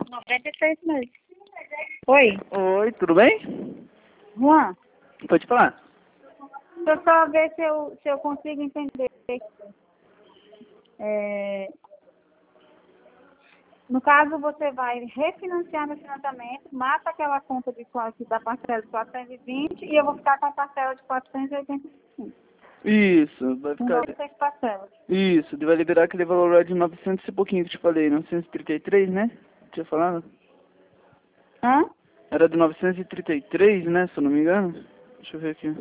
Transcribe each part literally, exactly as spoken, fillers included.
noventa e seis meses. Oi. Oi, tudo bem? Juan, Pode falar. deixa eu só ver se eu, se eu consigo entender. É, no caso, você vai refinanciar meu financiamento, mata aquela conta de quatro, da parcela de quatrocentos e vinte e eu vou ficar com a parcela de quatrocentos e oitenta e cinco. Isso, vai Com ficar... seis parcelas. Isso, vai liberar aquele valor lá de novecentos e pouquinho que eu te falei, novecentos e trinta e três, né? Tinha falado? Hã? Era de novecentos e trinta e três, né, se eu não me engano? Deixa eu ver aqui.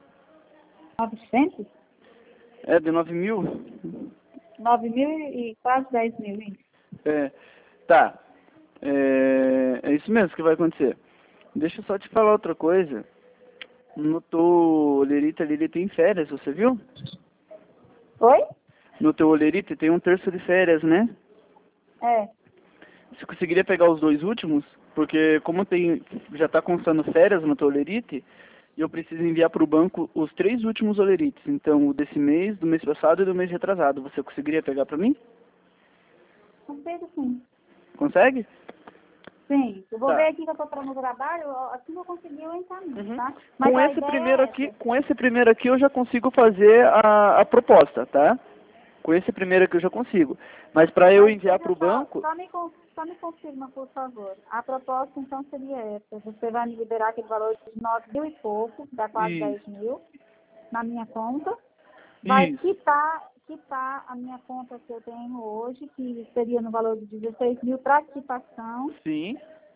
novecentos? É, de nove mil? nove mil e quase dez mil, hein? É, tá. É, é isso mesmo que vai acontecer. Deixa eu só te falar outra coisa. No teu olerite ali, ele tem férias, você viu? Oi? No teu olerite tem um terço de férias, né? É. Você conseguiria pegar os dois últimos? Porque como tem, já está constando férias no teu olerite, eu preciso enviar para o banco os três últimos olerites. Então, o desse mês, do mês passado e do mês retrasado. Você conseguiria pegar para mim? Consigo sim. Consegue? Sim, eu vou Tá. ver aqui que eu estou no trabalho, assim que eu conseguir eu encaminho, Uhum. tá? Mas Com a esse ideia primeiro é aqui, essa. com esse primeiro aqui eu já consigo fazer a, a proposta, tá? Com esse primeiro aqui eu já consigo. Mas para eu Mas enviar deixa para eu o só, banco, só me, con- só me confirma, por favor. A proposta então seria essa. Você vai me liberar aquele valor de nove mil e pouco, dá quase dez isso, mil, na minha conta. Vai isso, quitar, quitar a minha conta que eu tenho hoje, que seria no valor de dezesseis mil para quitação. sim,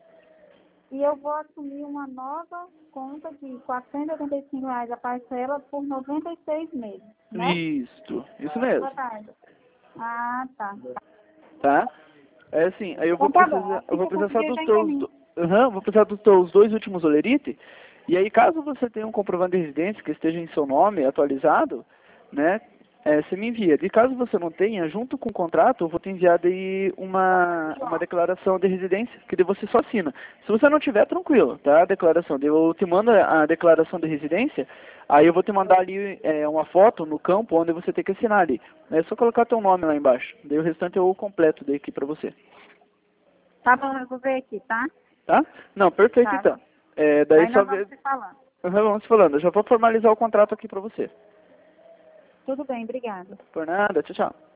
E eu vou assumir uma nova conta de quatrocentos e oitenta e cinco reais a parcela por noventa e seis meses, né? isso, isso mesmo, Boa tarde. Ah, tá. tá? É assim, aí eu vou Então tá bom. precisar, eu Assim que vou eu precisar só conseguir, eu dos já teus, encaminho. do- Aham, vou precisar dos teus dois últimos olerite. E aí, caso você tenha um comprovante de residência que esteja em seu nome atualizado, né, é, você me envia. E caso você não tenha, junto com o contrato, eu vou te enviar daí uma, uma declaração de residência, que daí você só assina. Se você não tiver, tranquilo, tá? A declaração. Daí eu te mando a declaração de residência, aí eu vou te mandar ali é, uma foto no campo onde você tem que assinar ali. É só colocar teu nome lá embaixo. Daí o restante eu completo daí aqui pra você. Tá bom, eu vou ver aqui, tá? Tá? Não, perfeito Tá. então. É, daí Aí só nós ver. vamos se falando. Uhum, vamos falando. Eu já vou formalizar o contrato aqui pra você. Tudo bem, obrigada. Por nada, tchau, tchau.